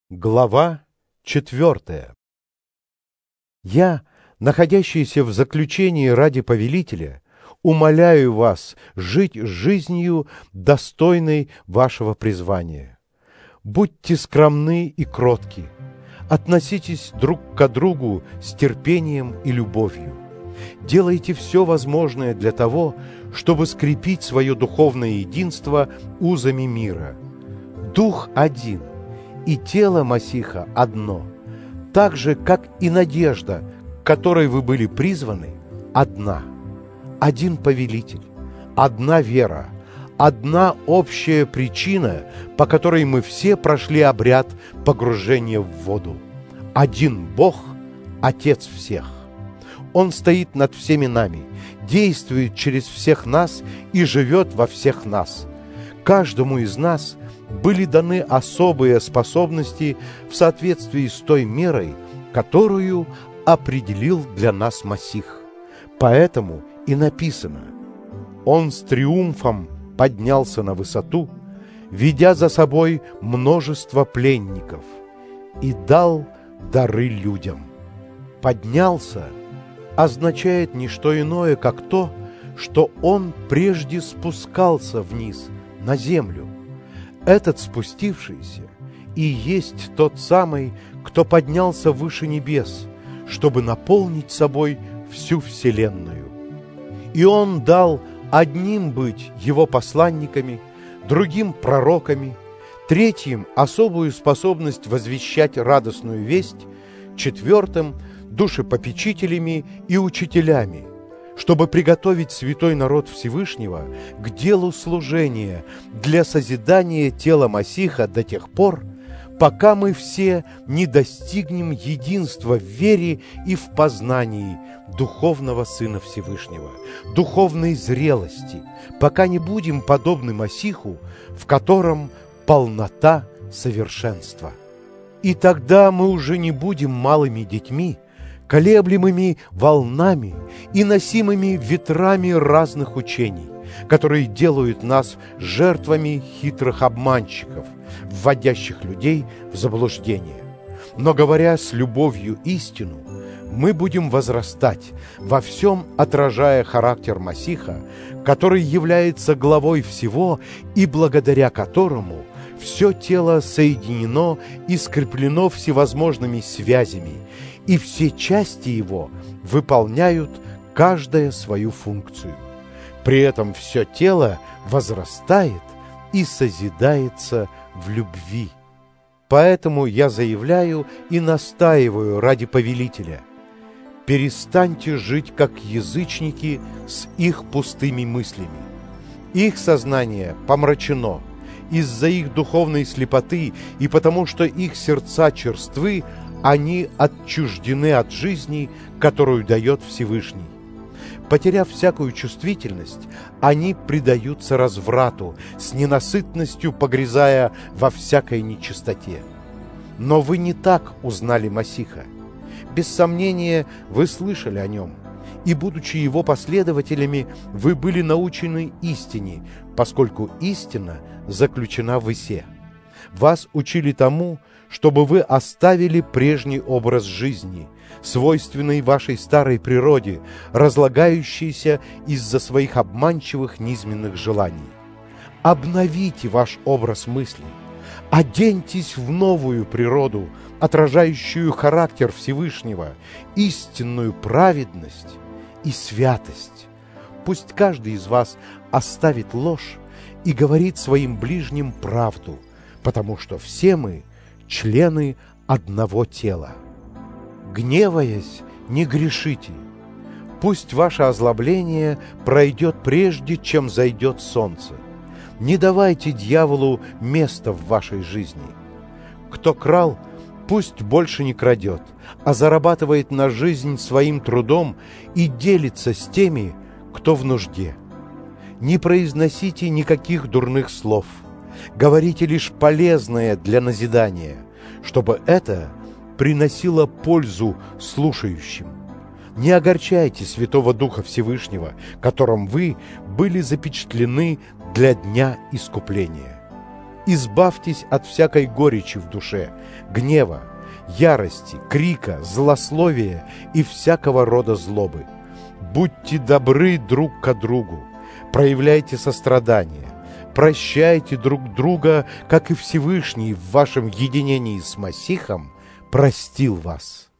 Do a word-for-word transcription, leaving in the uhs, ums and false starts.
Глава четвертая. Я, находящийся в заключении ради повелителя, умоляю вас жить жизнью, достойной вашего призвания. Будьте скромны и кротки, относитесь друг к другу с терпением и любовью. Делайте все возможное для того, чтобы скрепить свое духовное единство узами мира. Дух один, и тело Масиха одно, так же, как и надежда, к которой вы были призваны, одна. Один повелитель, одна вера, одна общая причина, по которой мы все прошли обряд погружения в воду. Один Бог, Отец всех. Он стоит над всеми нами, действует через всех нас и живет во всех нас. Каждому из нас были даны особые способности в соответствии с той мерой, которую определил для нас Масих. Поэтому и написано: «Он с триумфом поднялся на высоту, ведя за собой множество пленников, и дал дары людям». «Поднялся» означает не что иное, как то, что он прежде спускался вниз, на землю. Этот спустившийся и есть тот самый, кто поднялся выше небес, чтобы наполнить собой всю вселенную. И он дал одним быть его посланниками, другим пророками, третьим особую способность возвещать радостную весть, четвертым душепопечителями и учителями, чтобы приготовить святой народ Всевышнего к делу служения для созидания тела Масиха до тех пор, пока мы все не достигнем единства в вере и в познании духовного Сына Всевышнего, духовной зрелости, пока не будем подобны Масиху, в котором полнота совершенства. И тогда мы уже не будем малыми детьми, колеблемыми волнами и носимыми ветрами разных учений, которые делают нас жертвами хитрых обманщиков, вводящих людей в заблуждение. Но говоря с любовью истину, мы будем возрастать, во всем отражая характер Масиха, который является главой всего и благодаря которому все тело соединено и скреплено всевозможными связями, и все части его выполняют каждая свою функцию. При этом все тело возрастает и созидается в любви. Поэтому я заявляю и настаиваю ради повелителя: перестаньте жить как язычники с их пустыми мыслями. Их сознание помрачено из-за их духовной слепоты, и потому что их сердца черствы, они отчуждены от жизни, которую дает Всевышний. Потеряв всякую чувствительность, они предаются разврату, с ненасытностью погрязая во всякой нечистоте. Но вы не так узнали Масиха. Без сомнения, вы слышали о нем, и, будучи его последователями, вы были научены истине, поскольку истина заключена в Исе. Вас учили тому, чтобы вы оставили прежний образ жизни, свойственный вашей старой природе, разлагающейся из-за своих обманчивых низменных желаний. Обновите ваш образ мысли, оденьтесь в новую природу, отражающую характер Всевышнего, истинную праведность и святость. Пусть каждый из вас оставит ложь и говорит своим ближним правду, потому что все мы члены одного тела. Гневаясь, не грешите. Пусть ваше озлобление пройдет прежде, чем зайдет солнце. Не давайте дьяволу места в вашей жизни. Кто крал, пусть больше не крадет, а зарабатывает на жизнь своим трудом и делится с теми, кто в нужде. Не произносите никаких дурных слов. Говорите лишь полезное для назидания, чтобы это приносило пользу слушающим. Не огорчайте Святого Духа Всевышнего, которым вы были запечатлены для дня искупления. Избавьтесь от всякой горечи в душе, гнева, ярости, крика, злословия и всякого рода злобы. Будьте добры друг к другу, проявляйте сострадание, прощайте друг друга, как и Всевышний в вашем единении с Масихом простил вас.